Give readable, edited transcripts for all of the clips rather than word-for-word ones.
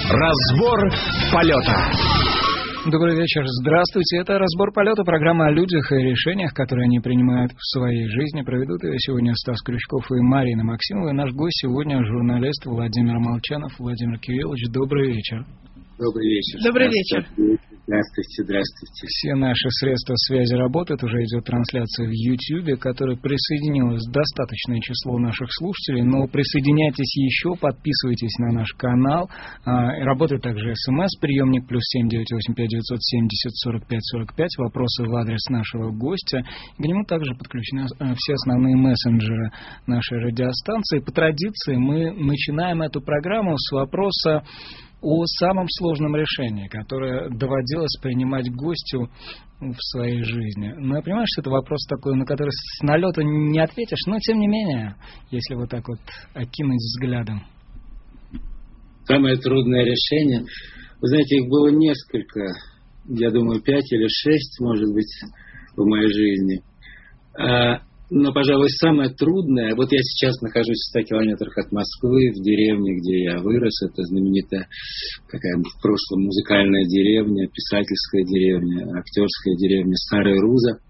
Разбор полета. Добрый вечер, здравствуйте. Это «Разбор полета», программа о людях и решениях, которые они принимают в своей жизни. Проведут ее сегодня Стас Крючков и Марина Максимова. И наш гость сегодня журналист Владимир Молчанов. Владимир Кириллович, добрый вечер. Добрый вечер. Добрый вечер. Здравствуйте, здравствуйте. Все наши средства связи работают. Уже идет трансляция в YouTube, к которой присоединилось достаточное число наших слушателей. Но присоединяйтесь еще, подписывайтесь на наш канал. Работает также СМС-приемник +7 985 970 45 45. Вопросы в адрес нашего гостя. К нему также подключены все основные мессенджеры нашей радиостанции. По традиции мы начинаем эту программу с вопроса о самом сложном решении, которое доводилось принимать гостю в своей жизни. Ну, я понимаю, что это вопрос такой, на который с налета не ответишь, но тем не менее, если вот так вот окинуть взглядом. Самое трудное решение, вы знаете, их было несколько, я думаю, 5 или 6, может быть, в моей жизни. Но, пожалуй, самое трудное, вот я сейчас нахожусь в 100 километрах от Москвы, в деревне, где я вырос, это знаменитая какая в прошлом музыкальная деревня, писательская деревня, актерская деревня, Старая Руза.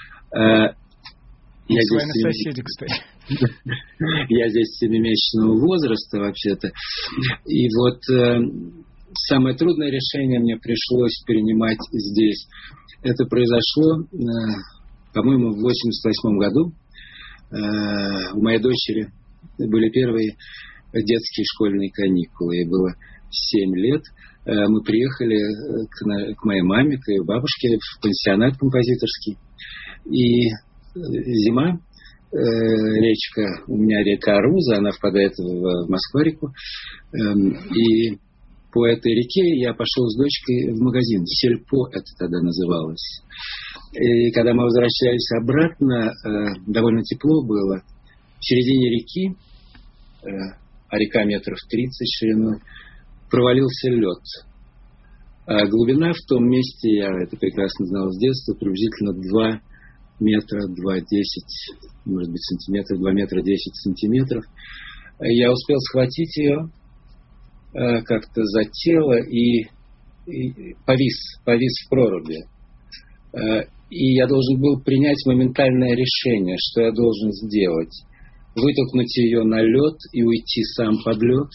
Я с вами соседи, кстати. Я здесь 7-месячного возраста вообще-то. И вот самое трудное решение мне пришлось принимать здесь. Это произошло, по-моему, в 1988 году. У моей дочери были первые детские школьные каникулы. Ей было 7 лет. Мы приехали к моей маме, к ее бабушке в пансионат композиторский. И зима, речка, у меня река Руза, она впадает в Москва-реку. И по этой реке я пошел с дочкой в магазин. Сельпо это тогда называлось. И когда мы возвращались обратно, довольно тепло было. В середине реки, а река метров 30 шириной, провалился лед. А глубина в том месте, я это прекрасно знал с детства, приблизительно 2 метра, 2,10, может быть, сантиметров, 2 метра 10 сантиметров. Я успел схватить ее как-то за тело и повис в проруби. И я должен был принять моментальное решение, что я должен сделать. Вытолкнуть ее на лед и уйти сам под лед.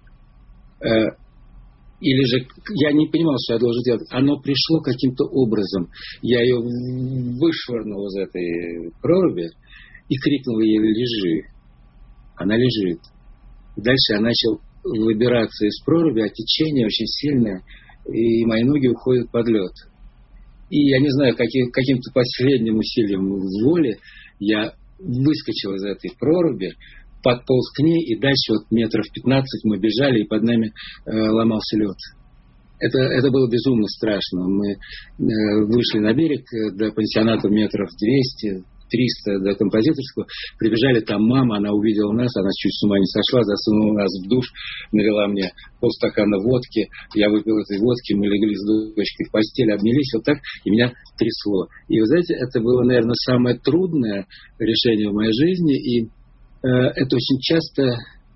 Или же я не понимал, что я должен делать. Оно пришло каким-то образом. Я ее вышвырнул из этой проруби и крикнул ей: лежи. Она лежит. Дальше я начал выбираться из проруби, а течение очень сильное, и мои ноги уходят под лед. И я не знаю, каким-то последним усилием воли я выскочил из этой проруби, подполз к ней, и дальше вот метров 15 мы бежали, и под нами ломался лед. Это было безумно страшно. Мы вышли на берег до пансионата метров 200, 300 до композиторского, прибежали, там мама, она увидела нас, она чуть с ума не сошла, засунула нас в душ, налила мне полстакана водки, я выпил этой водки, мы легли с дочкой в постель, обнялись, вот так, и меня трясло. И вы знаете, это было, наверное, самое трудное решение в моей жизни, и это очень часто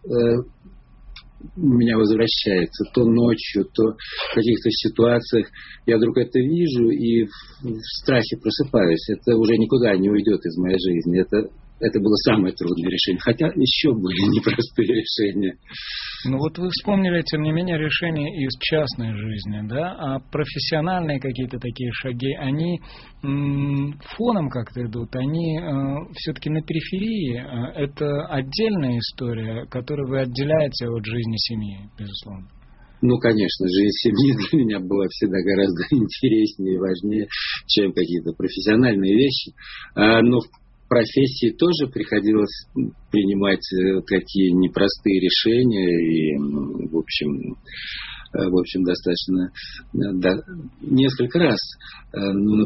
у меня возвращается, то ночью, то в каких-то ситуациях я вдруг это вижу и в страхе просыпаюсь. Это уже никуда не уйдет из моей жизни. Это было самое трудное решение. Хотя еще были непростые решения. Ну вот вы вспомнили, тем не менее, решения из частной жизни, да? А профессиональные какие-то такие шаги, они фоном как-то идут, они все-таки на периферии. Это отдельная история, которую вы отделяете от жизни семьи, безусловно. Ну, конечно, жизнь семьи для меня была всегда гораздо интереснее и важнее, чем какие-то профессиональные вещи. Но в профессии тоже приходилось принимать такие непростые решения и, в общем, достаточно несколько раз. Ну,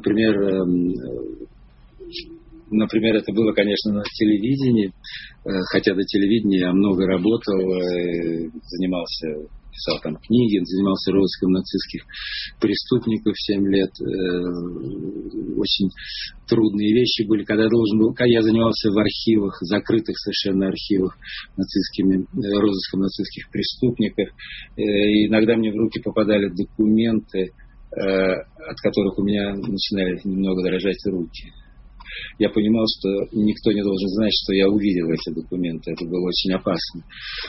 например, это было, конечно, на телевидении, хотя до телевидения я много работал, занимался писал там книги, занимался розыском нацистских преступников 7 лет. Очень трудные вещи были, когда я занимался в архивах, закрытых совершенно архивах розыском нацистских преступников. И иногда мне в руки попадали документы, от которых у меня начинали немного дрожать руки. Я понимал, что никто не должен знать, что я увидел эти документы. Это было очень опасно.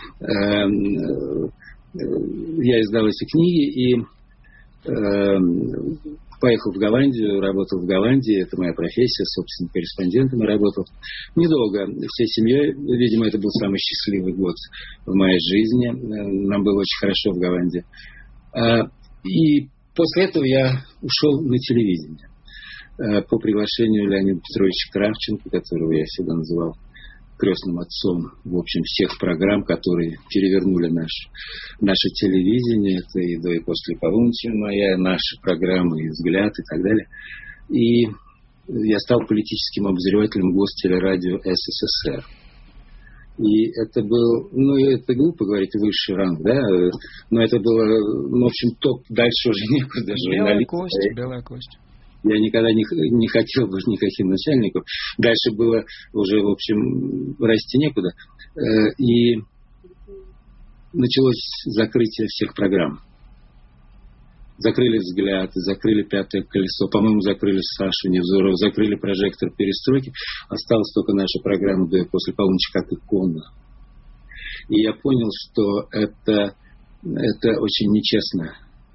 Я издал эти книги и поехал в Голландию, работал в Голландии. Это моя профессия, собственно, корреспондентом работал. Недолго, всей семьей. Видимо, это был самый счастливый год в моей жизни. Нам было очень хорошо в Голландии. И после этого я ушел на телевидение по приглашению Леонида Петровича Кравченко, которого я всегда называл крестным отцом, в общем, всех программ, которые перевернули наше телевидение. Это и до, и после полуночи наша программа, и «Взгляд», и так далее. И я стал политическим обозревателем Гостелерадио СССР. И это был, это глупо говорить, высший ранг, да, но это было, в общем, топ, дальше уже некуда. Белая кость. Я никогда не хотел быть никаким начальником. Дальше было уже, в общем, расти некуда. И началось закрытие всех программ. Закрыли «Взгляд», закрыли «Пятое колесо», по-моему, закрыли Сашу Невзорову, закрыли «Прожектор перестройки». Осталась только наша программа «До и после полуночи» как икона. И я понял, что это очень нечестно.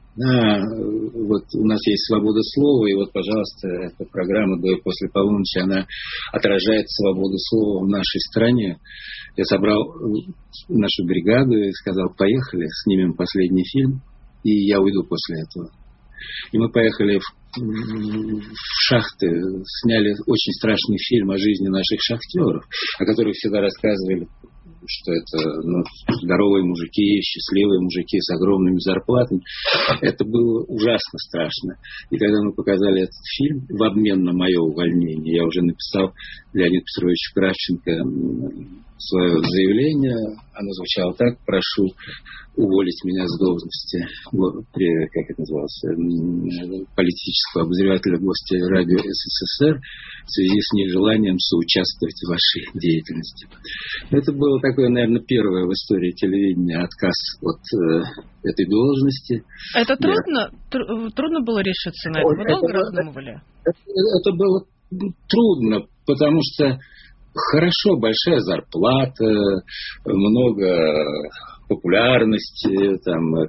Вот у нас есть свобода слова, и вот, пожалуйста, эта программа «До и после полуночи», она отражает свободу слова в нашей стране. Я собрал нашу бригаду и сказал: поехали, снимем последний фильм, и я уйду после этого. И мы поехали в шахты, сняли очень страшный фильм о жизни наших шахтеров, о которых всегда рассказывали, что это здоровые мужики, счастливые мужики с огромными зарплатами. Это было ужасно страшно. И когда мы показали этот фильм, в обмен на мое увольнение, я уже написал Леониду Петровичу Кравченко свое заявление. Оно звучало так: прошу уволить меня с должности, как это называлось, политического обозревателя Гостелерадио СССР в связи с нежеланием соучаствовать в вашей деятельности. Это было такое, наверное, первое в истории телевидения отказ от этой должности. Это трудно? Трудно было решиться на это? Вы долго раздумывали? Это было трудно, потому что хорошо, большая зарплата, много популярности,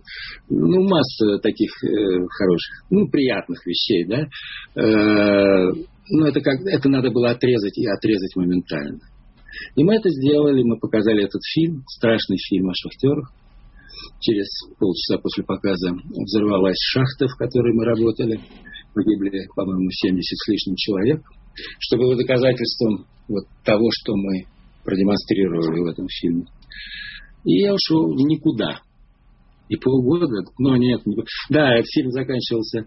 масса таких хороших, приятных вещей, да. Но это надо было отрезать моментально. И мы это сделали, мы показали этот фильм, страшный фильм о шахтерах. Через полчаса после показа взорвалась шахта, в которой мы работали. Погибли, по-моему, 70 с лишним человек, что было доказательством того, что мы продемонстрировали в этом фильме. И я ушел в никуда. И полгода, Да, этот фильм заканчивался,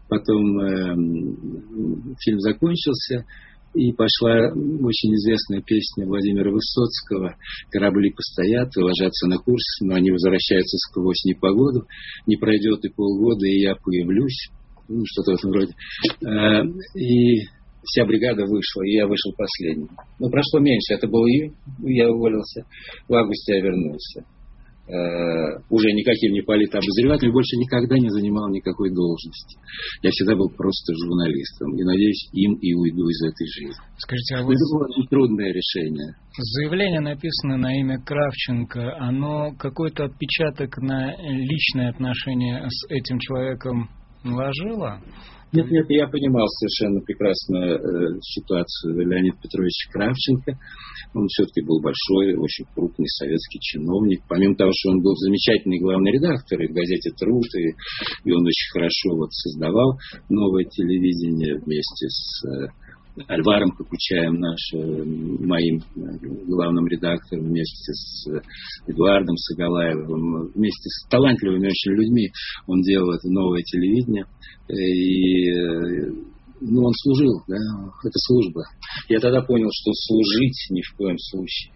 фильм закончился, и пошла очень известная песня Владимира Высоцкого: «Корабли постоят и ложатся на курс, но они возвращаются сквозь непогоду. Не пройдет и полгода, и я появлюсь». Что-то в этом роде. И вся бригада вышла, и я вышел последним. Но прошло меньше, это был июнь, я уволился. В августе я вернулся. Уже никаким не политобозревателем, больше никогда не занимал никакой должности. Я всегда был просто журналистом. И, надеюсь, им и уйду из этой жизни. Скажите, а это было очень трудное решение. Заявление, написанное на имя Кравченко, оно какой-то отпечаток на личные отношения с этим человеком наложило? Нет, я понимал совершенно прекрасно ситуацию Леонида Петровича Кравченко. Он все-таки был большой, очень крупный советский чиновник. Помимо того, что он был замечательный главный редактор и в газете «Труд», и он очень хорошо создавал новое телевидение вместе с Альваром Кокучаем, моим главным редактором, вместе с Эдуардом Сагалаевым, вместе с талантливыми очень людьми он делал это новое телевидение. И он служил, да, это служба. Я тогда понял, что служить ни в коем случае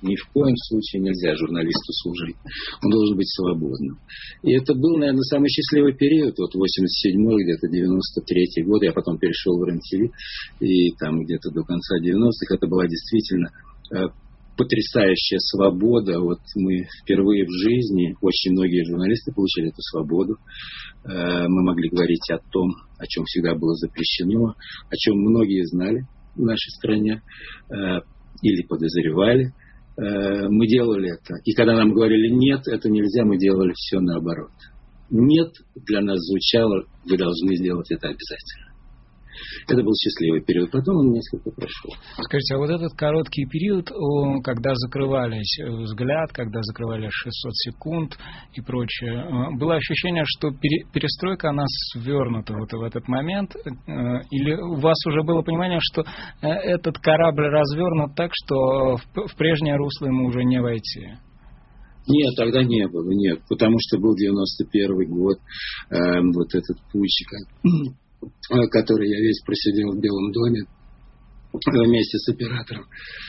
Ни в коем случае нельзя журналисту служить. Он должен быть свободным. И это был, наверное, самый счастливый период. Вот 87-й, где-то 93-й год. Я потом перешел в РЕН-ТВ. И там где-то до конца 90-х это была действительно потрясающая свобода. Вот мы впервые в жизни, очень многие журналисты получили эту свободу. Мы могли говорить о том, о чем всегда было запрещено, о чем многие знали в нашей стране или подозревали. Мы делали это. И когда нам говорили «нет, это нельзя», мы делали все наоборот. «Нет» для нас звучало «вы должны сделать это обязательно». Это был счастливый период. Потом он несколько прошел. Скажите, а вот этот короткий период, когда закрывались «Взгляд», когда закрывали 600 секунд и прочее, было ощущение, что перестройка, она свернута вот в этот момент? Или у вас уже было понимание, что этот корабль развернут так, что в прежнее русло ему уже не войти? Нет, тогда не было, нет. Потому что был 91 год, вот этот путч, который я весь просидел в Белом доме вместе с оператором.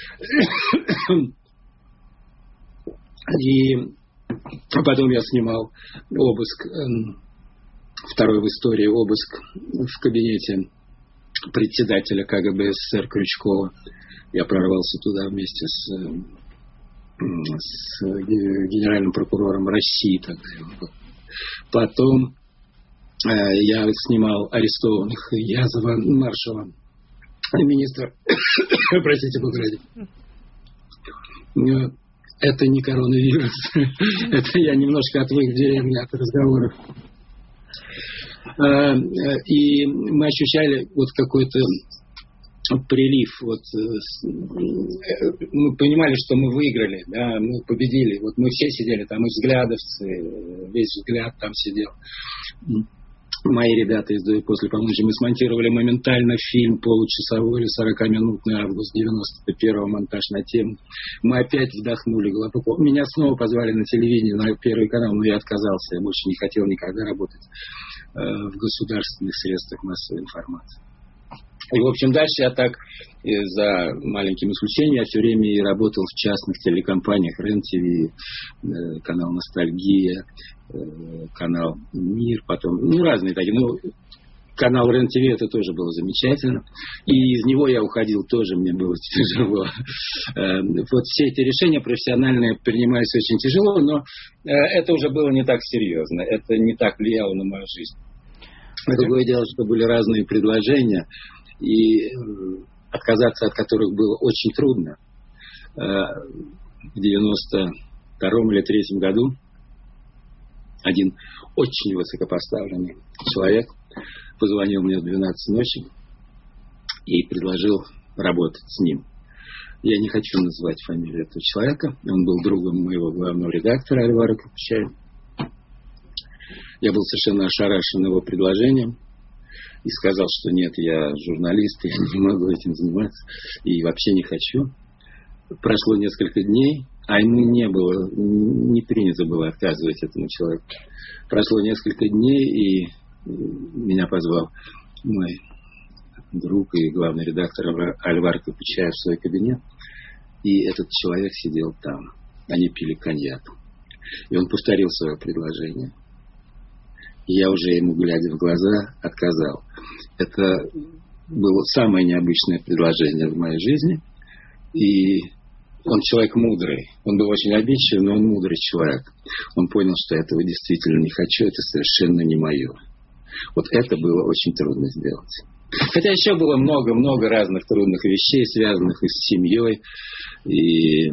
И потом я снимал обыск, второй в истории обыск в кабинете председателя КГБ СССР Крючкова. Я прорвался туда вместе с генеральным прокурором России тогда. Потом я снимал арестованных Язова, маршала, министра, простите, Бога ради. Это не коронавирус. Это я немножко отвык в деревне от разговоров. И мы ощущали вот какой-то прилив. Вот, мы понимали, что мы выиграли, да, мы победили. Вот мы все сидели там, и взглядовцы, весь взгляд там сидел. Мои ребята из «До и после полуночи», мы смонтировали моментально фильм получасовой или 40-минутный, август 91-го, монтаж на тему. Мы опять вдохнули глубоко. Меня снова позвали на телевидение, на Первый канал, но я отказался. Я больше не хотел никогда работать в государственных средствах массовой информации. И, в общем, дальше я так, за маленьким исключением, я все время и работал в частных телекомпаниях. РЕН-ТВ, канал «Ностальгия», канал «Мир», потом, разные такие. Канал РЕН-ТВ, это тоже было замечательно. И из него я уходил тоже, мне было тяжело. Вот все эти решения профессиональные принимались очень тяжело, но это уже было не так серьезно. Это не так влияло на мою жизнь. Другое дело, что были разные предложения, и отказаться от которых было очень трудно. В 92-м или 93-м году один очень высокопоставленный человек позвонил мне в 12 ночи и предложил работать с ним. Я не хочу называть фамилию этого человека. Он был другом моего главного редактора Альвара Капучаева. Я был совершенно ошарашен его предложением и сказал, что нет, я журналист, я не могу этим заниматься и вообще не хочу. Прошло несколько дней, а ему не принято было отказывать этому человеку. Прошло несколько дней, и меня позвал мой друг и главный редактор Альвар Капучаев в свой кабинет, и этот человек сидел там. Они пили коньяк. И он повторил свое предложение. И я уже ему, глядя в глаза, отказал. Это было самое необычное предложение в моей жизни. И он человек мудрый. Он был очень обидчив, но он мудрый человек. Он понял, что я этого действительно не хочу, это совершенно не мое. Вот это было очень трудно сделать. Хотя еще было много-много разных трудных вещей, связанных и с семьей, и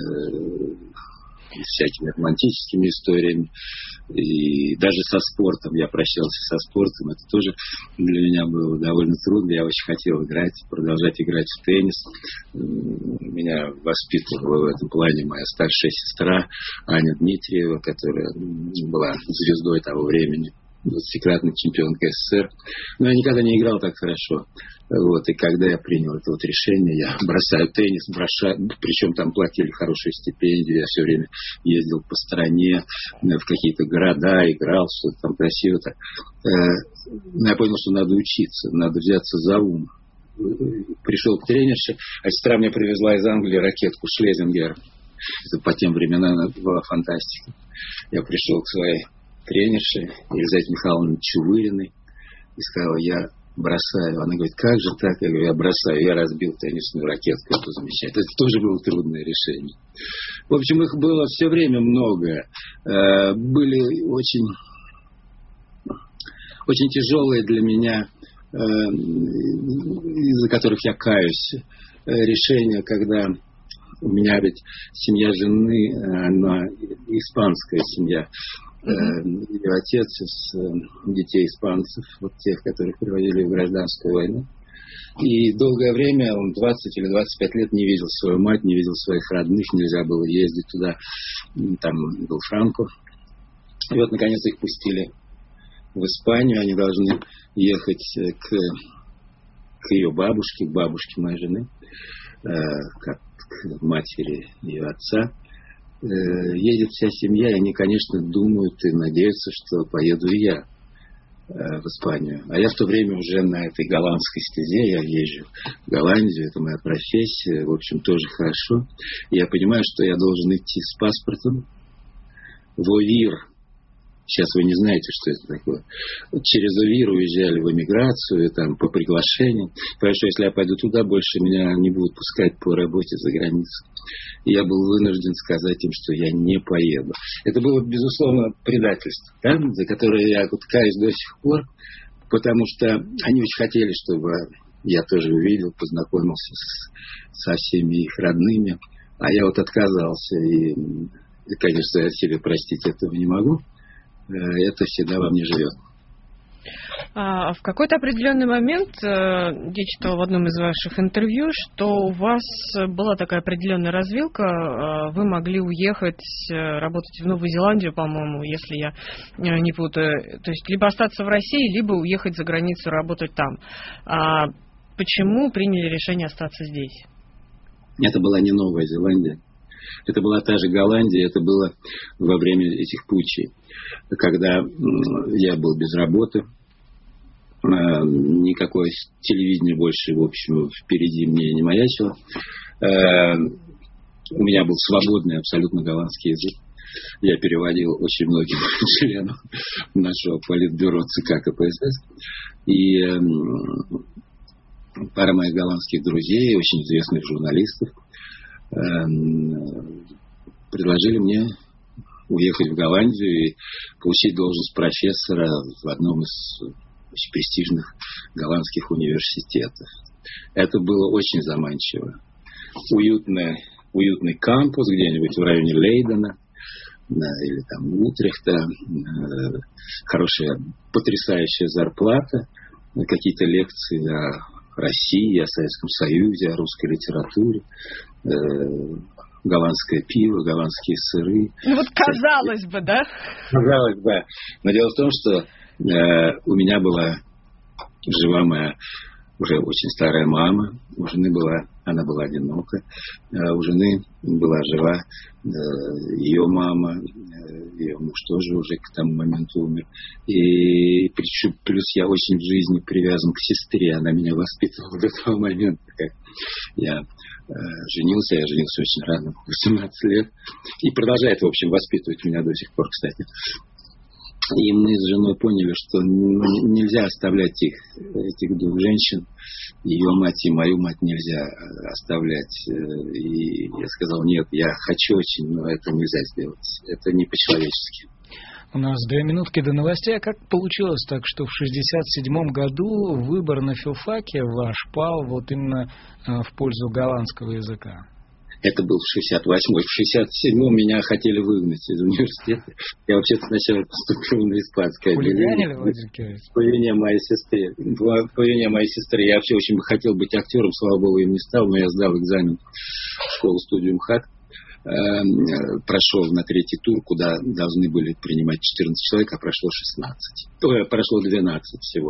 всякими романтическими историями, и даже со спортом. Я прощался со спортом, это тоже для меня было довольно трудно. Я очень хотел продолжать играть в теннис. Меня воспитывала в этом плане моя старшая сестра Аня Дмитриева, которая была звездой того времени, 20-кратной чемпионкой СССР. Но я никогда не играл так хорошо. Вот, и когда я принял это вот решение, я бросаю теннис, причем там платили хорошую стипендию, я все время ездил по стране, в какие-то города, играл, что-то там красиво так. Я понял, что надо учиться, надо взяться за ум. Пришел к тренерше, а сестра мне привезла из Англии ракетку Шлезингер. Это по тем временам это была фантастика. Я пришел к своей тренерше Елизавете Михайловне Чувыриной и сказал, я бросаю. Она говорит, как же так? Я говорю, я бросаю. Я разбил теннисную ракетку, это замечательно. Это тоже было трудное решение. В общем, их было все время много. Были очень тяжелые для меня, из-за которых я каюсь, решения, когда у меня ведь семья жены, она испанская семья. Ее отец из детей испанцев, вот тех, которых приводили в гражданскую войну. И долгое время, он 20 или 25 лет не видел свою мать, не видел своих родных, нельзя было ездить туда, там был Франко. И вот, наконец, их пустили в Испанию, они должны ехать к ее бабушке, к бабушке моей жены, как к матери ее отца. Едет вся семья, и они, конечно, думают и надеются, что поеду и я в Испанию. А я в то время уже на этой голландской стезе, я езжу в Голландию, это моя профессия, в общем, тоже хорошо. И я понимаю, что я должен идти с паспортом в ОВИР. Сейчас вы не знаете, что это такое. Через ОВИР уезжали в эмиграцию, там, по приглашению. Хорошо, если я пойду туда, больше меня не будут пускать по работе за границу. И я был вынужден сказать им, что я не поеду. Это было, безусловно, предательство, да, за которое я каюсь до сих пор, потому что они очень хотели, чтобы я тоже увидел, познакомился со всеми их родными. А я вот отказался. И, конечно, я себе простить этого не могу. Это всегда во мне живет. В какой-то определенный момент я читала в одном из ваших интервью, что у вас была такая определенная развилка, вы могли уехать работать в Новую Зеландию, по-моему, если я не путаю, то есть либо остаться в России, либо уехать за границу работать там. Почему приняли решение остаться здесь? Это была не Новая Зеландия. Это была та же Голландия, это было во время этих путчей, когда я был без работы, никакое телевидение больше, в общем, впереди мне не маячило. У меня был свободный абсолютно голландский язык. Я переводил очень многим членам нашего политбюро ЦК КПСС. И пара моих голландских друзей, очень известных журналистов, предложили мне уехать в Голландию и получить должность профессора в одном из очень престижных голландских университетов. Это было очень заманчиво. Уютный кампус где-нибудь в районе Лейдена или там Утрехта, хорошая, потрясающая зарплата, какие-то лекции о России, о Советском Союзе, о русской литературе, голландское пиво, голландские сыры. Ну вот казалось бы, да? Казалось, да. Но дело в том, что у меня была жива моя уже очень старая мама. У жены она была одинока. У жены была жива ее мама. Ее муж тоже уже к тому моменту умер. И плюс я очень в жизни привязан к сестре. Она меня воспитывала до того момента, как я женился. Я женился очень рано, в 18 лет. И продолжает, в общем, воспитывать меня до сих пор, кстати. И мы с женой поняли, что нельзя оставлять этих двух женщин. Ее мать и мою мать нельзя оставлять. И я сказал, нет, я хочу очень, но это нельзя сделать. Это не по-человечески. У нас 2 минутки до новостей. А как получилось так, что в 1967 году выбор на филфаке ваш пал вот именно в пользу голландского языка? Это был в 68-й. В 67-м меня хотели выгнать из университета. Я вообще-то сначала поступил на испанское отделение. По вине моей сестры. По вине моей сестры. Я вообще очень хотел быть актером, слава богу, им не стал, но я сдал экзамен в школу-студию МХАТ. Прошел на 3-й тур, куда должны были принимать 14 человек, а прошло 16. Прошло 12 всего.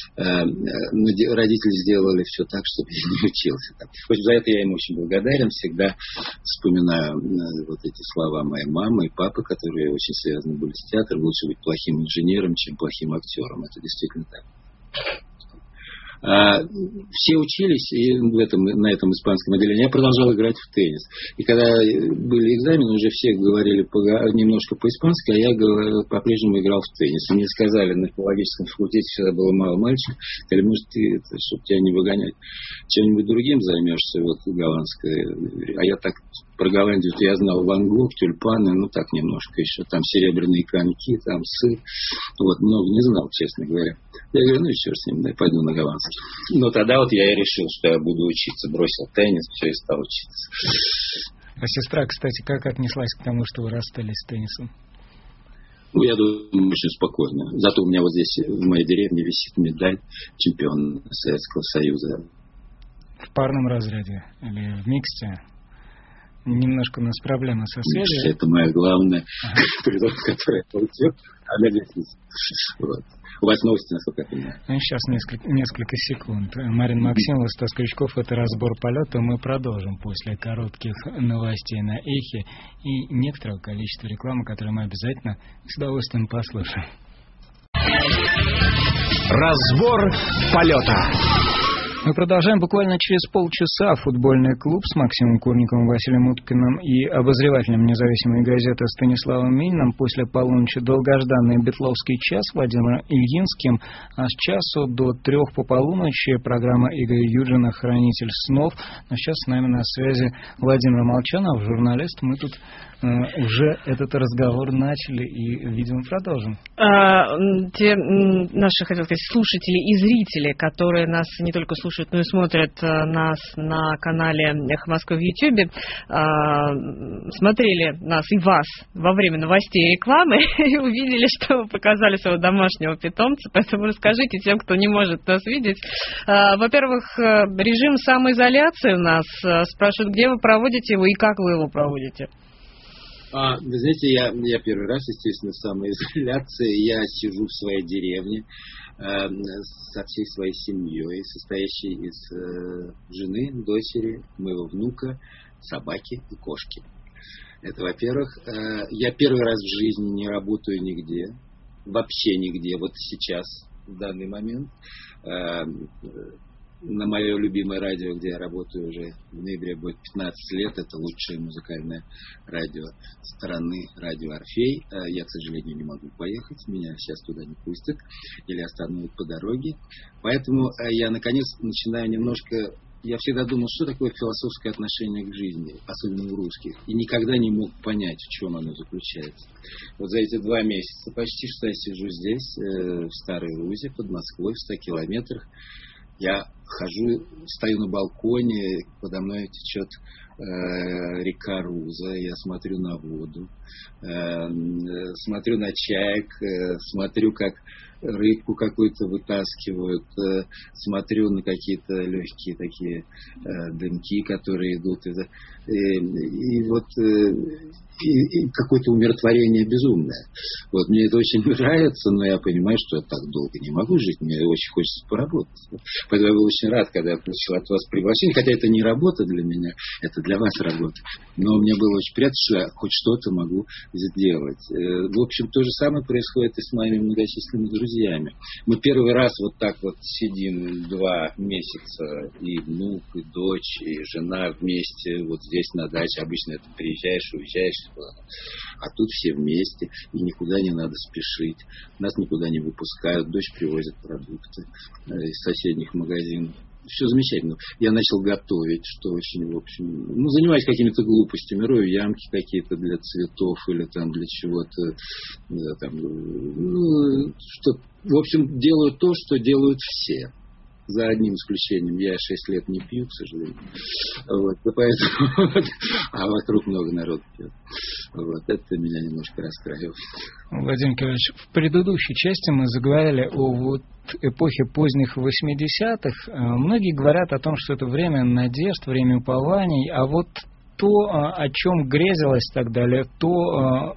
Но родители сделали все так, чтобы я не учился. В общем, за это я им очень благодарен. Всегда вспоминаю вот эти слова моей мамы и папы, которые очень связаны были с театром. Лучше быть плохим инженером, чем плохим актером. Это действительно так. Все учились и на этом испанском отделении. Я продолжал играть в теннис. И когда были экзамены, уже все говорили немножко по-испански, а я по-прежнему играл в теннис. И мне сказали, на филологическом факультете всегда было мало мальчиков, сказали, может, ты, чтобы тебя не выгонять, чем-нибудь другим займешься, вот, голландской. А я так про Голландию я знал Ван Гог, тюльпаны, ну так немножко еще, там серебряные коньки, там сыр. Вот, много не знал, честно говоря. Я говорю, ну и черт с ним, да, пойду на голландский. Но тогда вот я и решил, что я буду учиться, бросил теннис, все, и стал учиться. А сестра, кстати, как отнеслась к тому, что вы расстались с теннисом? Ну, я думаю, очень спокойно. Зато у меня вот здесь, в моей деревне, висит медаль чемпиона Советского Союза. В парном разряде или в миксте? Немножко у нас проблемы со связью. Это моя главная призор, который я получил. Вот. У вас новости, насколько я понимаю. Ну, сейчас несколько секунд. Марина Максимова, Стас Крючков, это разбор полета. Мы продолжим после коротких новостей на Эхе и некоторого количества рекламы, которую мы обязательно с удовольствием послушаем. Разбор полета. Мы продолжаем буквально через полчаса. Футбольный клуб с Максимом Курниковым, Василием Уткиным и обозревателем независимой газеты Станиславом Мининым. После полуночи долгожданный Бетловский час Владимиром Ильинским, а с часу до 3 по полуночи программа Игоря Юджина «Хранитель снов». Но сейчас с нами на связи Владимир Молчанов, журналист. Мы тут уже этот разговор начали и, видимо, продолжим. Те наши, хотел сказать, слушатели и зрители, которые нас не только слушают, но и смотрят нас на канале «Эхо Москвы» в Ютьюбе, смотрели нас и вас во время новостей и рекламы и увидели, что вы показали своего домашнего питомца. Поэтому расскажите тем, кто не может нас видеть. Во-первых, режим самоизоляции у нас. Спрашивают, где вы проводите его и как вы его проводите? Вы знаете, я первый раз, естественно, в самоизоляции. Я сижу в своей деревне со всей своей семьей, состоящей из жены, дочери, моего внука, собаки и кошки. Это, во-первых. Я первый раз в жизни не работаю нигде, вообще нигде, вот сейчас, в данный момент. На мое любимое радио, где я работаю уже в ноябре, будет 15 лет. Это лучшее музыкальное радио страны, радио «Орфей». Я, к сожалению, не могу поехать. Меня сейчас туда не пустят или остановят по дороге. Поэтому я, наконец, начинаю немножко... Я всегда думал, что такое философское отношение к жизни, особенно у русских. И никогда не мог понять, в чем оно заключается. Вот за эти 2 месяца почти что я сижу здесь, в Старой Рузе, под Москвой, в 100 километрах. Я хожу, стою на балконе, подо мной течет река Руза, я смотрю на воду, смотрю на чаек, смотрю, как рыбку какую-то вытаскивают, смотрю на какие-то легкие такие дымки, которые идут. И вот и какое-то умиротворение безумное. Вот мне это очень нравится, но я понимаю, что я так долго не могу жить, мне очень хочется поработать. Поэтому я был очень рад, когда я получил от вас приглашение, хотя это не работа для меня, это для вас работа. Но мне было очень приятно, что я хоть что-то могу сделать. В общем, то же самое происходит и с моими многочисленными друзьями. Мы первый раз вот так вот сидим 2 месяца, и внук, и дочь, и жена вместе вот здесь на даче. Обычно это приезжаешь, уезжаешь, а тут все вместе, и никуда не надо спешить. Нас никуда не выпускают, дочь привозит продукты из соседних магазинов. Все замечательно. Я начал готовить, что очень, в общем, занимаюсь какими-то глупостями, рою ямки какие-то для цветов или там для чего-то. Да, там, что, в общем, делаю то, что делают все. За одним исключением. Я 6 лет не пью, к сожалению. Вот, поэтому... А вокруг много народу пьет. Вот, это меня немножко расстраивает. Владимир Николаевич, в предыдущей части мы заговорили о вот эпохе поздних 80-х. Многие говорят о том, что это время надежд, время упований, а вот то, о чем грезилось и так далее, то...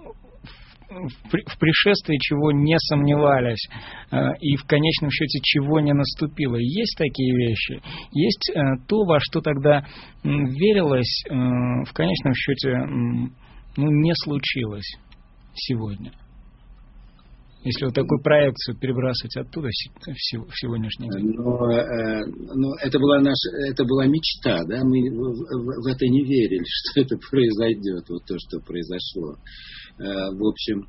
в пришествии чего не сомневались и в конечном счете чего не наступило. Есть такие вещи. Есть то, во что тогда верилось, в конечном счете не случилось сегодня. Если вот такую проекцию перебрасывать оттуда в сегодняшний день. Но это была мечта, да, мы в это не верили, что это произойдет, вот то, что произошло. В общем,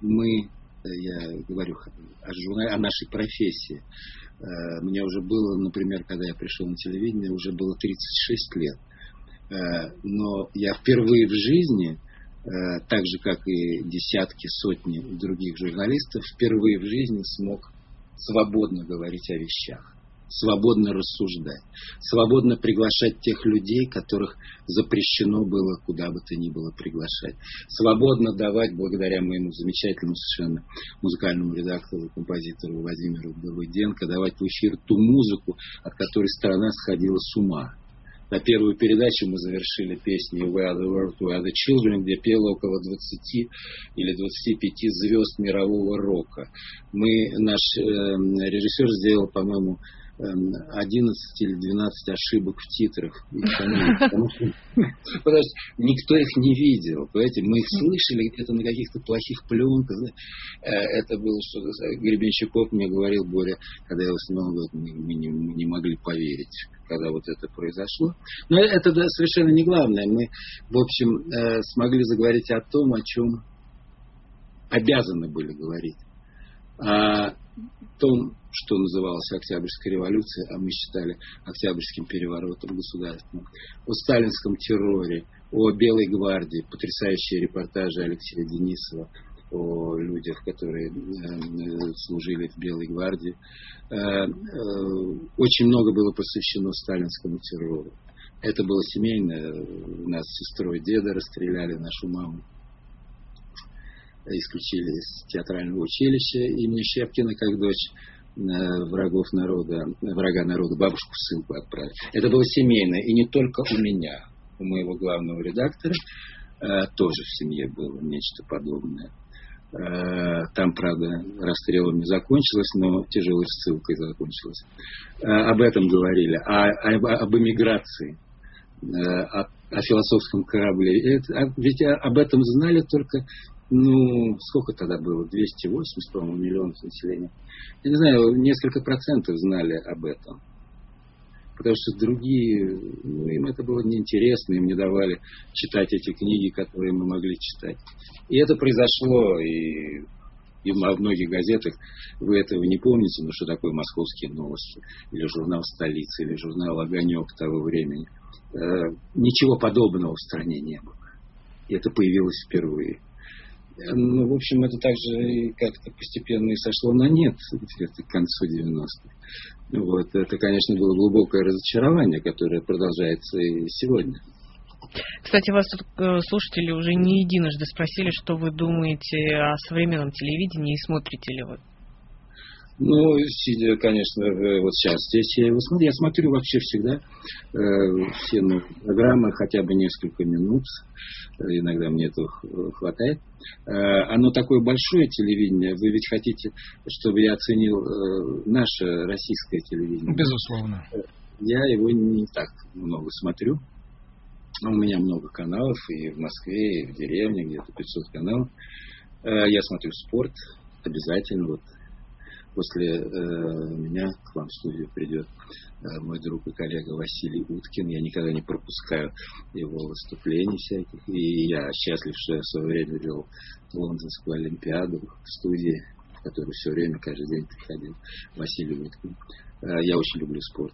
я говорю о нашей профессии. Мне уже было, например, когда я пришел на телевидение, уже было 36 лет. Но я впервые в жизни, так же, как и десятки, сотни других журналистов, впервые в жизни смог свободно говорить о вещах, свободно рассуждать, свободно приглашать тех людей, которых запрещено было куда бы то ни было приглашать, свободно давать, благодаря моему замечательному совершенно музыкальному редактору, композитору Владимиру Давыденко, давать в эфир ту музыку, от которой страна сходила с ума. На первую передачу мы завершили песней «We are the world, we are the children», где пело около 20 или 25 звезд мирового рока. Наш режиссер сделал, по-моему, 11 или 12 ошибок в титрах. Потому что никто их не видел. Понимаете? Мы их слышали где-то на каких-то плохих пленках. Это было что-то... Гребенщиков мне говорил, Боря, когда я его снимал, мы не могли поверить, когда вот это произошло. Но это совершенно не главное. Мы, в общем, смогли заговорить о том, о чем обязаны были говорить. О том, что называлось Октябрьской революцией, а мы считали Октябрьским переворотом государственным, о сталинском терроре, о Белой гвардии, потрясающие репортажи Алексея Денисова о людях, которые служили в Белой гвардии. Очень много было посвящено сталинскому террору. Это было семейное. Нас с сестрой деда расстреляли, нашу маму исключили из театрального училища имени Щепкина как дочь врага народа, бабушку ссылку отправили. Это было семейное. И не только у меня, у моего главного редактора тоже в семье было нечто подобное. Там, правда, расстрелом не закончилось, но тяжелой ссылкой закончилось. Об этом говорили. Об эмиграции, о философском корабле. Ведь об этом знали только, сколько тогда было? 280, по-моему, миллионов населения. Я не знаю, несколько процентов знали об этом. Потому что другие, им это было неинтересно, им не давали читать эти книги, которые мы могли читать. И это произошло, и во многих газетах вы этого не помните, но что такое «Московские новости», или журнал «Столица», или журнал «Огонек» того времени. Ничего подобного в стране не было. И это появилось впервые. В общем, это также как-то постепенно и сошло на нет где-то к концу 90-х. Это, конечно, было глубокое разочарование, которое продолжается и сегодня. Кстати, вас тут слушатели уже не единожды спросили, что вы думаете о современном телевидении и смотрите ли вы? Сидя, конечно, вот сейчас здесь я его смотрю. Я смотрю вообще всегда все программы, хотя бы несколько минут. Иногда мне этого хватает. Оно такое большое телевидение. Вы ведь хотите, чтобы я оценил наше российское телевидение? Безусловно. Я его не так много смотрю. У меня много каналов и в Москве, и в деревне, где-то 500 каналов. Я смотрю спорт обязательно. После меня к вам в студию придет мой друг и коллега Василий Уткин. Я никогда не пропускаю его выступлений всяких. И я счастлив, что я в свое время вел Лондонскую Олимпиаду в студии, в которую все время, каждый день приходил Василий Уткин. Я очень люблю спорт.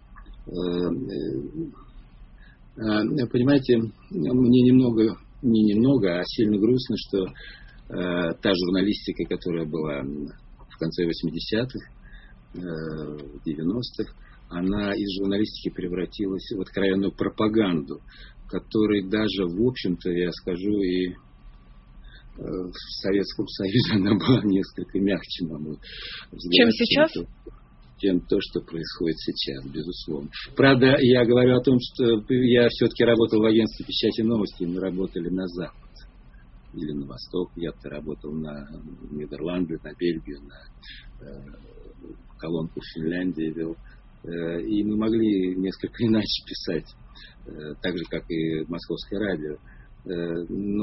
Понимаете, мне не немного, а сильно грустно, что та журналистика, которая была в конце 80-х, 90-х, она из журналистики превратилась в откровенную пропаганду, которой даже, в общем-то, я скажу, и в Советском Союзе она была несколько мягче, на мой взгляд. Чем сейчас? Чем то, что происходит сейчас, безусловно. Правда, я говорю о том, что я все-таки работал в агентстве печати новости, мы работали на Запад или на Восток. Я-то работал на Нидерланды, на Бельгию, на колонку в Финляндии вел. И мы могли несколько иначе писать, так же, как и Московское радио. Но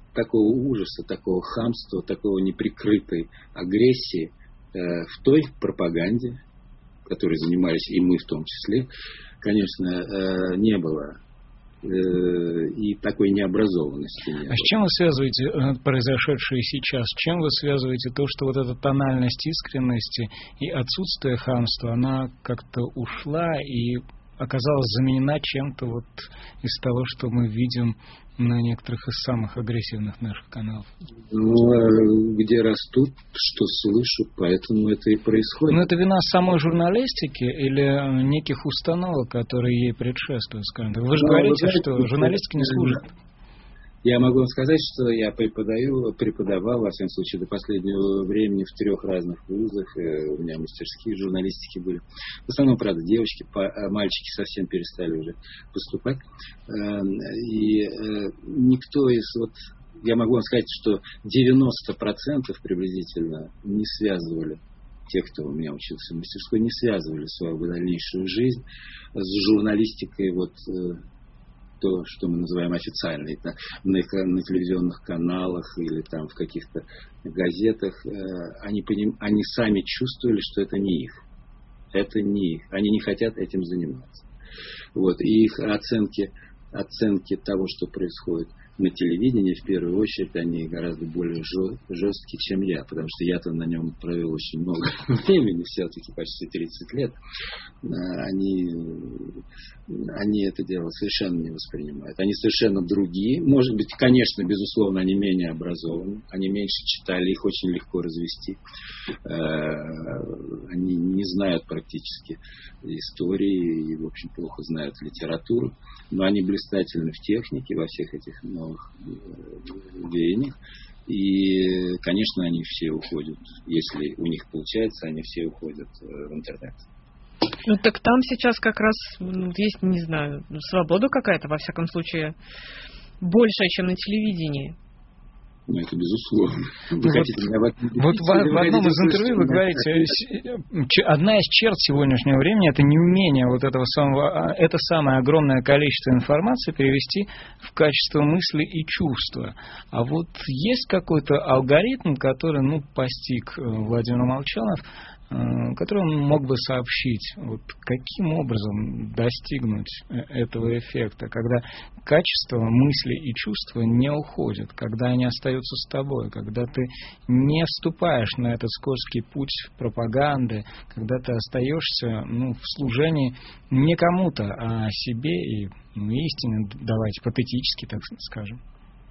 такого ужаса, такого хамства, такого неприкрытой агрессии в той пропаганде, которой занимались и мы в том числе, конечно, не было. И такой необразованности не было. А с чем вы связываете произошедшее сейчас? С чем вы связываете то, что вот эта тональность искренности и отсутствие хамства, она как-то ушла и оказалась заменена чем-то вот из того, что мы видим на некоторых из самых агрессивных наших каналов? Ну, где растут, что слышат, поэтому это и происходит. Но это вина самой журналистики или неких установок, которые ей предшествуют, скажем так? Вы же говорите, что журналистика не служит. Я могу вам сказать, что я преподавал, во всяком случае, до последнего времени в 3 разных вузах. У меня мастерские журналистики были. В основном, правда, девочки, мальчики совсем перестали уже поступать. И никто из... Я могу вам сказать, что 90% приблизительно не связывали, те, кто у меня учился в мастерской, не связывали свою дальнейшую жизнь с журналистикой, то, что мы называем официальной, на телевизионных каналах или там в каких-то газетах, они сами чувствовали, что это не их. Это не их. Они не хотят этим заниматься. И их оценки того, что происходит на телевидении, в первую очередь, они гораздо более жесткие, чем я, потому что я-то на нем провел очень много времени, все-таки почти 30 лет. Они это дело совершенно не воспринимают. Они совершенно другие. Может быть, конечно, безусловно, они менее образованы, они меньше читали, их очень легко развести. Они не знают практически истории и, в общем, плохо знают литературу, но они блистательны в технике, во всех этих новых веяниях. И, конечно, они все уходят, если у них получается, они все уходят в интернет. Ну так там сейчас как раз есть, не знаю, свобода какая-то, во всяком случае, большая, чем на телевидении. Ну, это безусловно. В одном из интервью вы говорите, одна из черт сегодняшнего времени — это неумение это самое огромное количество информации перевести в качество мысли и чувства. А вот есть какой-то алгоритм, который, постиг Владимир Молчанов, который он мог бы сообщить, каким образом достигнуть этого эффекта, когда качество мысли и чувства не уходит, когда они остаются с тобой, когда ты не вступаешь на этот скользкий путь пропаганды, когда ты остаешься в служении не кому-то, а себе и истине, давайте патетически, так скажем.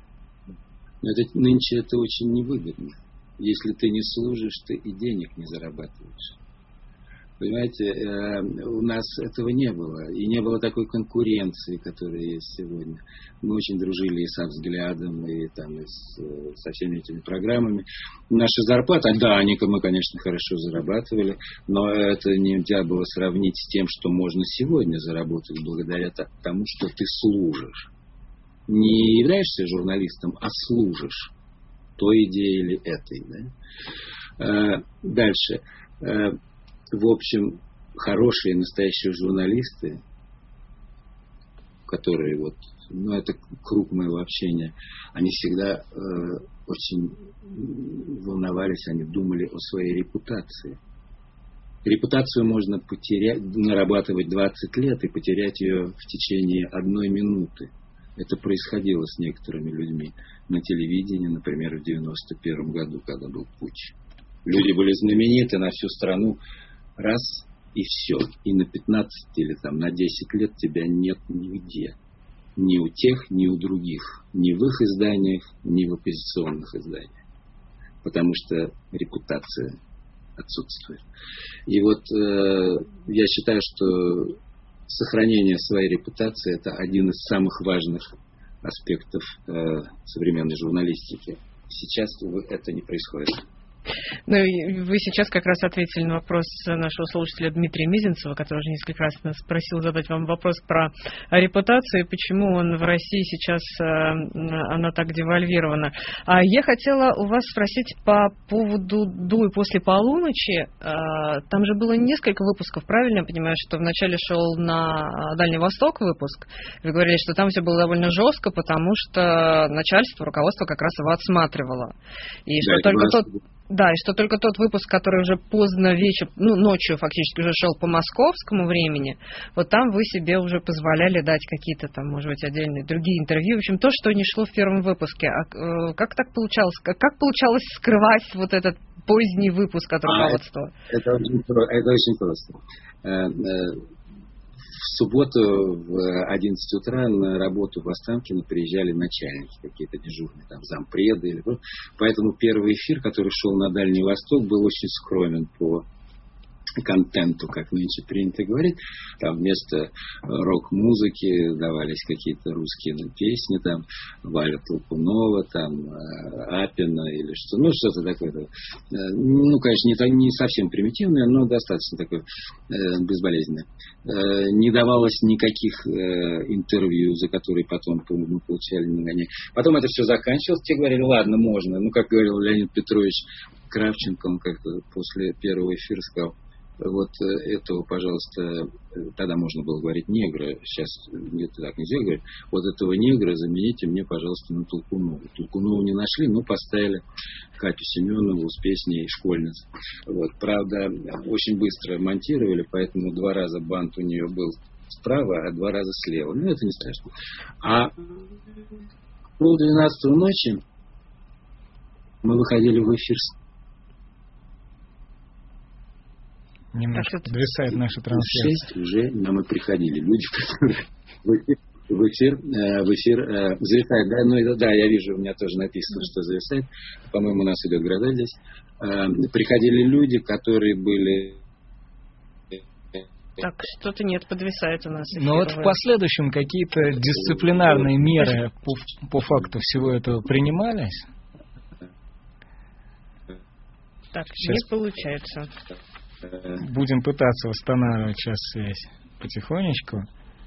Нынче это очень невыгодно. Если ты не служишь, ты и денег не зарабатываешь. Понимаете, у нас этого не было. И не было такой конкуренции, которая есть сегодня. Мы очень дружили и со «Взглядом», и со всеми этими программами. Наши зарплаты, мы, конечно, хорошо зарабатывали, но это нельзя было сравнить с тем, что можно сегодня заработать благодаря тому, что ты служишь. Не являешься журналистом, а служишь той идее или этой. Да? Дальше. В общем, хорошие настоящие журналисты, которые это круг моего общения, они всегда очень волновались, они думали о своей репутации. Репутацию можно нарабатывать 20 лет и потерять ее в течение 1 минуты. Это происходило с некоторыми людьми на телевидении, например, в 1991 году, когда был путч. Люди были знамениты на всю страну, раз и все. И на 15 или на 10 лет тебя нет нигде. Ни у тех, ни у других. Ни в их изданиях, ни в оппозиционных изданиях. Потому что репутация отсутствует. И я считаю, что сохранение своей репутации — это один из самых важных аспектов современной журналистики. Сейчас, увы, это не происходит. Ну, вы сейчас как раз ответили на вопрос нашего слушателя Дмитрия Мизинцева, который уже несколько раз нас просил задать вам вопрос про репутацию, почему он в России сейчас, она так девальвирована. А я хотела у вас спросить по поводу до и после полуночи. Там же было несколько выпусков, правильно я понимаю, что вначале шел на Дальний Восток выпуск. Вы говорили, что там все было довольно жестко, потому что начальство, руководство как раз его отсматривало. И что только тот выпуск, который уже поздно вечером, ночью фактически уже шел по московскому времени, вот там вы себе уже позволяли дать какие-то там, может быть, отдельные другие интервью. В общем, то, что не шло в первом выпуске. А как так получалось? Как получалось скрывать вот этот поздний выпуск от руководства? Это очень просто. В субботу в 11 утра на работу в Останкино приезжали начальники, какие-то дежурные, там, зампреды. Поэтому первый эфир, который шел на Дальний Восток, был очень скромен по контенту, как нынче принято говорить. Там вместо рок-музыки давались какие-то русские песни, там Валя Толкунова, там Апина или что, что-то такое. Конечно, не совсем примитивное, но достаточно такое безболезненное. Не давалось никаких интервью, за которые потом мы получали нагоняй. Потом это все заканчивалось, те говорили, ладно, можно. Как говорил Леонид Петрович Кравченко, он как-то после первого эфира сказал, вот этого, пожалуйста, тогда можно было говорить негра, сейчас нет, так нельзя говорить, вот этого негра замените мне, пожалуйста, на Толкунову. Толкунову не нашли, но поставили Катю Семенову с песней «Школьница». Правда, очень быстро монтировали, поэтому 2 раза бант у нее был справа, а 2 раза слева. Это не страшно. А пол 12 ночи мы выходили в эфир. Немножко подвисает наша трансляция. 6 уже нам и приходили люди, которые в эфир зависает. Да, я вижу, у меня тоже написано, что зависает. По-моему, у нас идет гроза здесь. Приходили люди, которые были... Так, что-то нет, подвисает у нас. Но вот в последующем какие-то дисциплинарные меры по факту всего этого принимались? Так, сейчас не получается. Будем пытаться восстанавливать сейчас связь потихонечку.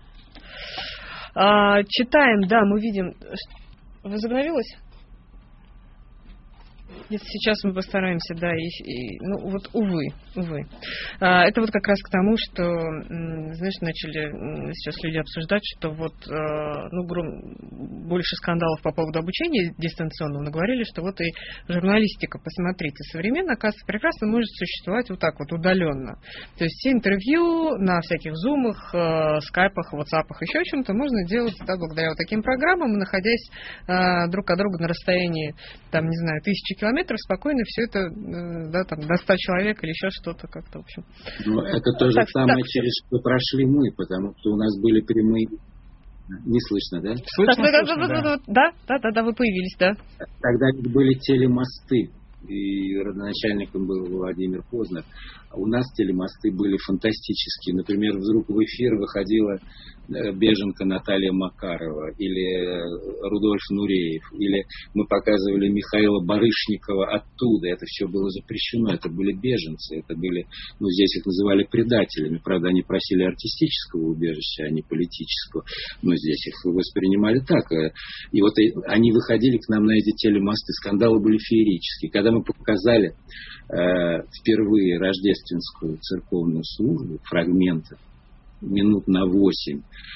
Читаем, да, мы видим. Возобновилось? Сейчас мы постараемся, да, увы. Это вот как раз к тому, что, знаешь, начали сейчас люди обсуждать, что больше скандалов по поводу обучения дистанционного наговорили, что вот и журналистика, посмотрите, современно, оказывается, прекрасно может существовать вот так вот удаленно. То есть все интервью на всяких зумах, скайпах, ватсапах, еще чем-то можно делать, да, благодаря вот таким программам, находясь друг от друга на расстоянии, там, не знаю, 1000 километров, спокойно все это, да, там, до 100 человек или еще что-то как-то, в общем. Это то же самое, через что прошли мы, потому что у нас были прямые... Не слышно, да? Слышно, да, вы появились, да. Тогда были телемосты, и родоначальником был Владимир Познер. А у нас телемосты были фантастические. Например, вдруг в эфир выходила беженка Наталья Макарова или Рудольф Нуреев, или мы показывали Михаила Барышникова оттуда. Это все было запрещено. Это были беженцы, это были, здесь их называли предателями. Правда, они просили артистического убежища, а не политического. Но здесь их воспринимали так. И вот они выходили к нам на эти телемосты. Скандалы были феерические. Когда мы показали впервые рождественскую церковную службу, фрагменты, минут на 8,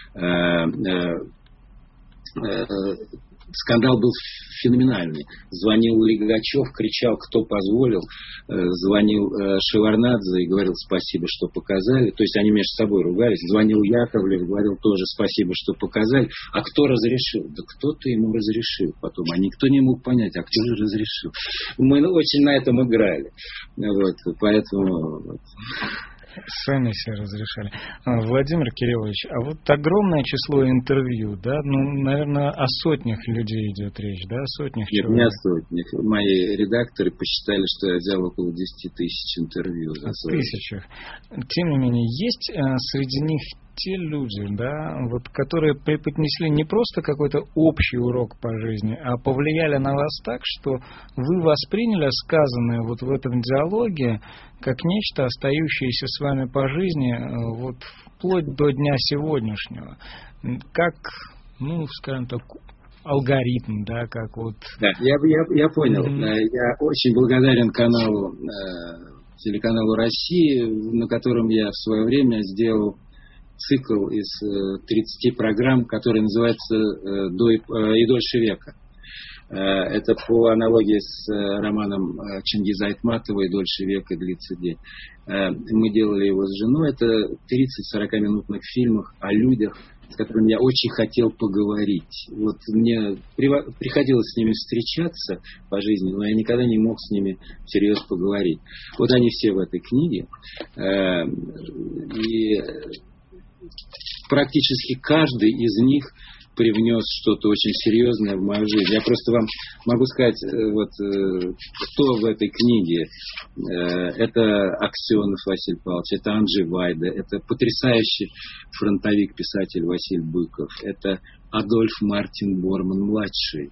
скандал был феноменальный. Звонил Лигачев, кричал, кто позволил. Звонил Шеварнадзе и говорил спасибо, что показали. То есть они между собой ругались. Звонил Яковлев, говорил тоже спасибо, что показали. А кто разрешил? Да кто-то ему разрешил потом. А никто не мог понять, а кто же разрешил. Мы очень на этом играли. Поэтому... Сами все разрешали. Владимир Кириллович, а вот огромное число интервью, да? Наверное, о сотнях людей идет речь, да? О сотнях человек. Нет, не о сотнях. Мои редакторы посчитали, что я взял около 10 тысяч интервью. О тысячах. Тем не менее, есть среди них те люди, да, вот, которые преподнесли не просто какой-то общий урок по жизни, а повлияли на вас так, что вы восприняли сказанное вот в этом диалоге как нечто, остающееся с вами по жизни вот вплоть до дня сегодняшнего, как, ну, скажем так, алгоритм, да, как вот... Да, я понял. Я очень благодарен телеканалу «России», на котором я в свое время сделал цикл из 30 программ, который называется «И дольше века». Это по аналогии с романом Чингиза Айтматова «И дольше века длится день». Мы делали его с женой. Это 30-40-минутных фильмов о людях, с которыми я очень хотел поговорить. Вот мне приходилось с ними встречаться по жизни, но я никогда не мог с ними всерьез поговорить. Вот они все в этой книге. И практически каждый из них привнес что-то очень серьезное в мою жизнь. Я просто вам могу сказать, вот, кто в этой книге. Это Аксенов Василий Павлович, это Анджей Вайда, это потрясающий фронтовик-писатель Василий Быков, это Адольф Мартин Борман-младший,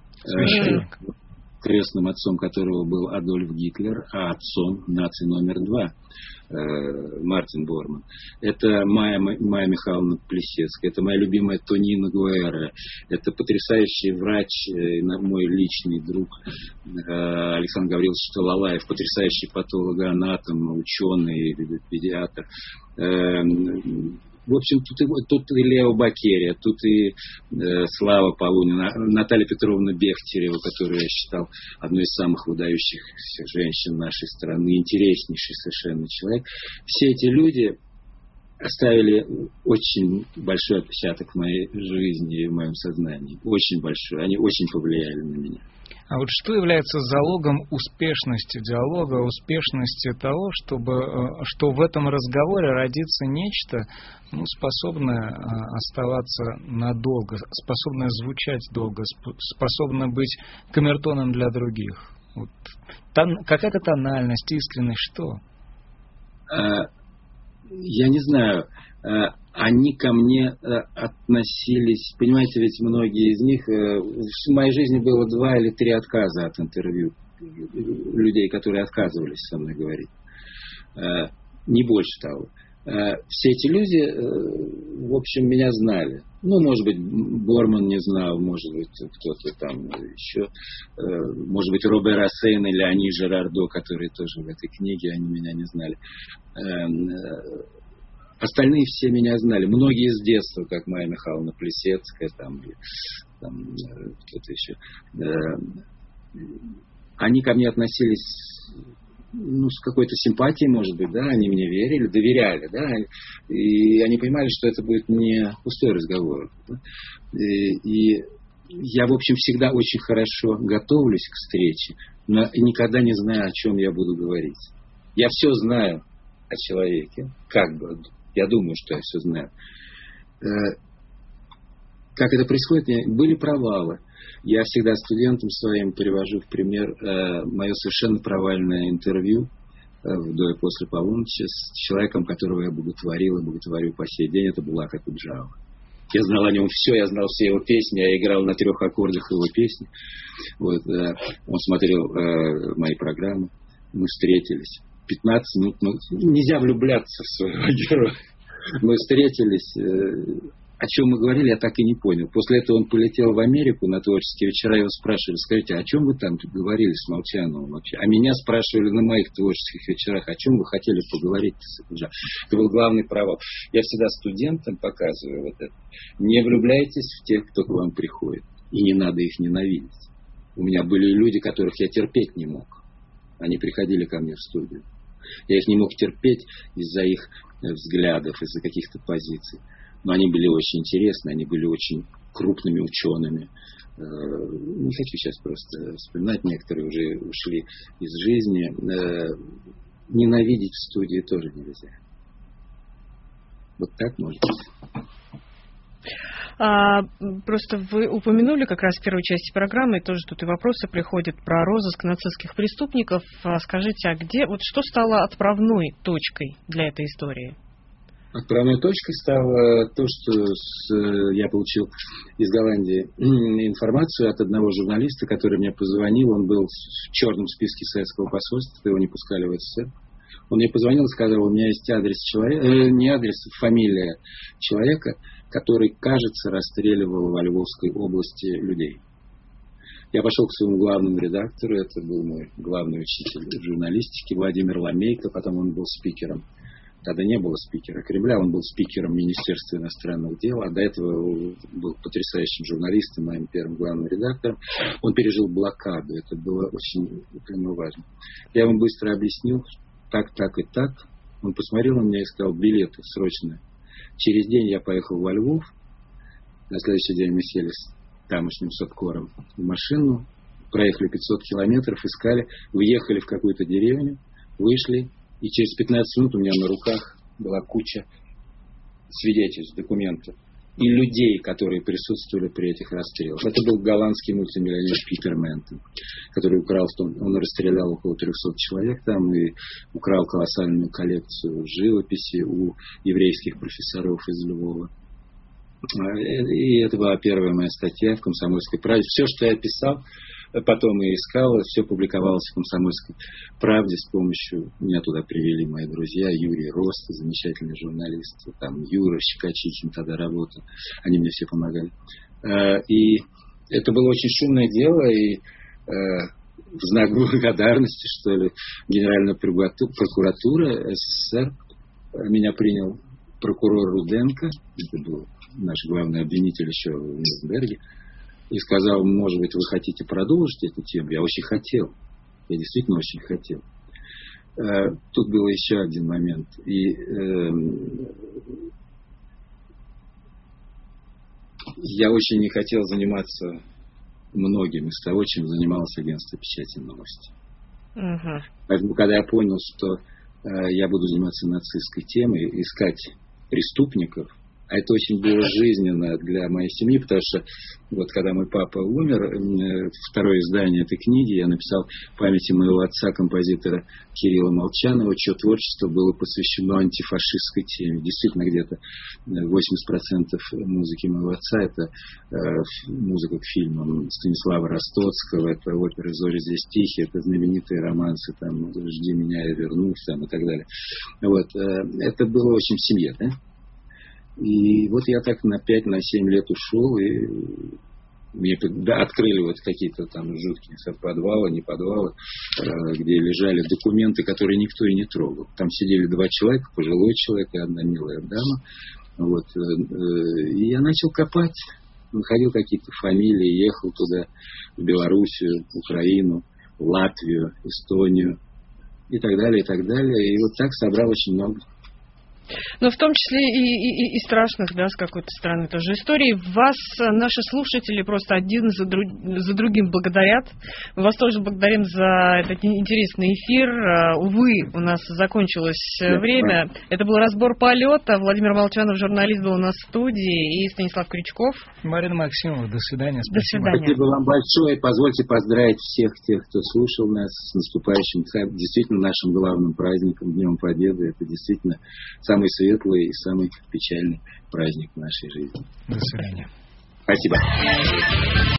крестным отцом которого был Адольф Гитлер, а отцом нации номер 2 Мартин Борман. Это Майя Михайловна Плесецкая, это моя любимая Тонина Гуэра, это потрясающий врач, мой личный друг Александр Гаврилович Талалаев, потрясающий патологоанатом, ученый, педиатр. В общем, тут и Лео Бакерия, тут и Слава Полунина, Наталья Петровна Бехтерева, которую я считал одной из самых выдающихся женщин нашей страны, интереснейший совершенно человек. Все эти люди оставили очень большой отпечаток в моей жизни и в моем сознании. Очень большой. Они очень повлияли на меня. А вот что является залогом успешности диалога, успешности того, что в этом разговоре родится нечто, ну, способное оставаться надолго, способное звучать долго, способное быть камертоном для других? Вот. Какая-то тональность, искренность, что? Я не знаю. Они ко мне относились, понимаете, ведь многие из них, в моей жизни было 2 или 3 отказа от интервью людей, которые отказывались со мной говорить. Не больше того. Все эти люди, в общем, меня знали. Ну, может быть, Борман не знал, может быть, кто-то там еще, может быть, Робер Рассейн или Ани Жерардо, которые тоже в этой книге, они меня не знали. Остальные все меня знали. Многие с детства, как Майя Михайловна Плесецкая, там кто-то еще. Они ко мне относились, ну, с какой-то симпатией, может быть, да, они мне верили, доверяли, да, и они понимали, что это будет не пустой разговор. Да? И я, в общем, всегда очень хорошо готовлюсь к встрече, но никогда не знаю, о чем я буду говорить. Я все знаю о человеке, как бы. Я думаю, что я все знаю. Как это происходит? Были провалы. Я всегда студентам своим привожу в пример мое совершенно провальное интервью до и после полуночи с человеком, которого я боготворил и боготворю по сей день. Это Булат Акуджава. Я знал о нем все, я знал все его песни, я играл на 3 аккордах его песни. Вот, он смотрел мои программы, мы встретились. 15 минут, ну, нельзя влюбляться в своего героя. Мы встретились, о чем мы говорили, я так и не понял. После этого он полетел в Америку на творческие вечера, его спрашивали, скажите, о чем вы там говорили с Молчановым вообще? А меня спрашивали на моих творческих вечерах, о чем вы хотели поговорить с Акуджавой? Это был главный провал. Я всегда студентам показываю вот это. Не влюбляйтесь в тех, кто к вам приходит. И не надо их ненавидеть. У меня были люди, которых я терпеть не мог. Они приходили ко мне в студию. Я их не мог терпеть из-за их взглядов, из-за каких-то позиций. Но они были очень интересны, они были очень крупными учеными. Не хочу сейчас просто вспоминать, некоторые уже ушли из жизни. Ненавидеть в студии тоже нельзя. Вот так может быть. Просто вы упомянули как раз в первой части программы, и тоже тут и вопросы приходят про розыск нацистских преступников. Скажите, а где, вот что стало отправной точкой для этой истории? Отправной точкой стало то, что я получил из Голландии информацию от одного журналиста, который мне позвонил. Он был в черном списке советского посольства, его не пускали в СССР. Он мне позвонил и сказал, у меня есть адрес человека, не адрес, фамилия человека, который, кажется, расстреливал во Львовской области людей. Я пошел к своему главному редактору, это был мой главный учитель журналистики Владимир Ламейко, потом он был спикером. Тогда не было спикера Кремля, он был спикером Министерства иностранных дел, а до этого был потрясающим журналистом, моим первым главным редактором. Он пережил блокаду, это было очень для него важно. Я ему быстро объяснил, так и так. Он посмотрел на меня и сказал, билеты срочно. Через день я поехал во Львов, на следующий день мы сели с тамошним Соткором в машину, проехали 500 километров, искали, въехали в какую-то деревню, вышли, и через 15 минут у меня на руках была куча свидетельств, документов и людей, которые присутствовали при этих расстрелах. Это был голландский мультимиллионер Питер Ментон, который украл, он расстрелял около 300 человек там и украл колоссальную коллекцию живописи у еврейских профессоров из Львова. И это была первая моя статья в «Комсомольской правде». Все, что я писал, потом и искал, все публиковалось в «Комсомольской правде» с помощью... Меня туда привели мои друзья, Юрий Рост, замечательный журналист, там Юра Щекочихин тогда работал. Они мне все помогали. И это было очень шумное дело, и в знак благодарности, что ли, Генеральная прокуратура СССР меня принял прокурор Руденко, это был наш главный обвинитель еще в Нюрнберге, и сказал, может быть, вы хотите продолжить эту тему? Я очень хотел. Я действительно очень хотел. Тут был еще один момент. И я очень не хотел заниматься многим из того, чем занималось агентство печати новости. Поэтому, когда я понял, что я буду заниматься нацистской темой, искать преступников, а это очень было жизненно для моей семьи, потому что вот когда мой папа умер, второе издание этой книги я написал в памяти моего отца, композитора Кирилла Молчанова, чье творчество было посвящено антифашистской теме. Действительно, где-то 80% музыки моего отца – это музыка к фильмам Станислава Ростоцкого, это оперы «Зори здесь тихие», это знаменитые романсы, там «Жди меня, я вернусь», там, и так далее. Вот. Это было очень в семье, да? И вот я так на 5-7 лет ушел, и мне открыли вот какие-то там жуткие подвалы, не подвалы, где лежали документы, которые никто и не трогал. Там сидели 2 человека, пожилой человек и одна милая дама. Вот. И я начал копать, находил какие-то фамилии, ехал туда, в Белоруссию, Украину, Латвию, Эстонию и так далее, и так далее. И вот так собрал очень много. Но в том числе и страшных, да, с какой-то стороны тоже историй. Вас наши слушатели просто один за другим благодарят. Мы вас тоже благодарим за этот интересный эфир. Увы, у нас закончилось время. Это был разбор полета. Владимир Молчанов, журналист, был у нас в студии, и Станислав Крючков. Марина Максимова, до свидания. До свидания. Спасибо вам большое. Позвольте поздравить всех тех, кто слушал нас, с наступающим, действительно, нашим главным праздником, Днем Победы. Это действительно самый светлый и самый печальный праздник в нашей жизни. До свидания. Спасибо.